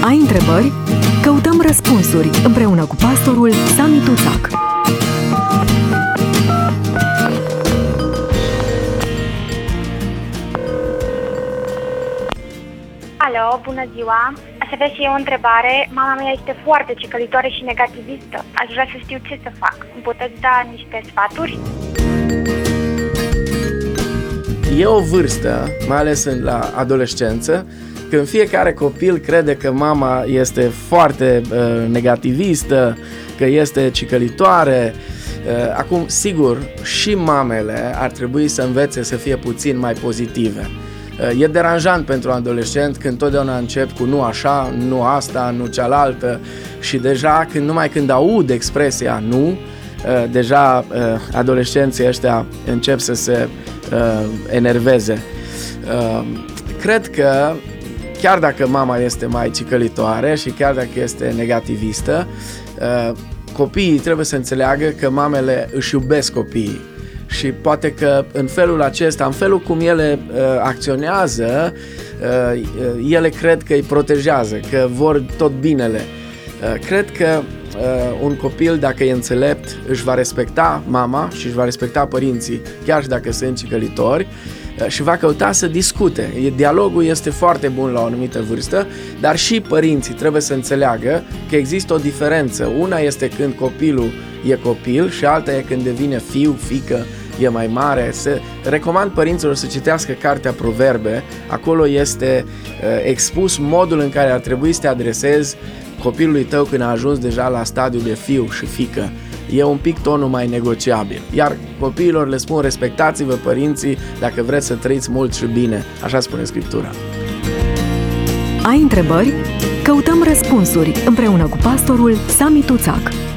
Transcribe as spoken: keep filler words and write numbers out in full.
Ai întrebări? Căutăm răspunsuri împreună cu pastorul Sami Tuțac. Alo, bună ziua! Aș avea și eu o întrebare. Mama mea este foarte cicălitoare și negativistă. Aș vrea să știu ce să fac. Îmi puteți da niște sfaturi? E o vârstă, mai ales în la adolescență, când fiecare copil crede că mama este foarte uh, negativistă, că este cicălitoare. Uh, acum, sigur, și mamele ar trebui să învețe să fie puțin mai pozitive. Uh, e deranjant pentru un adolescent când totdeauna încep cu nu așa, nu asta, nu cealaltă și deja când, numai când aud expresia nu, uh, deja uh, adolescenții ăștia încep să se uh, enerveze. Uh, cred că chiar dacă mama este mai cicălitoare și chiar dacă este negativistă, copiii trebuie să înțeleagă că mamele își iubesc copiii și poate că în felul acesta, în felul cum ele acționează, ele cred că îi protejează, că vor tot binele. Cred că un copil, dacă e înțelept, își va respecta mama și își va respecta părinții, chiar și dacă sunt cicălitori, și va căuta să discute. Dialogul este foarte bun la o anumită vârstă, dar și părinții trebuie să înțeleagă că există o diferență. Una este când copilul e copil și alta e când devine fiu, fiică, e mai mare. Se recomand părinților să citească cartea Proverbe. Acolo este uh, expus modul în care ar trebui să te adresezi copilului tău când a ajuns deja la stadiul de fiu și fiică. E un pic tonul mai negociabil. Iar copiilor le spun, respectați-vă părinții dacă vreți să trăiți mult și bine. Așa spune Scriptura. Ai întrebări? Căutăm răspunsuri împreună cu pastorul Sami Tuțac.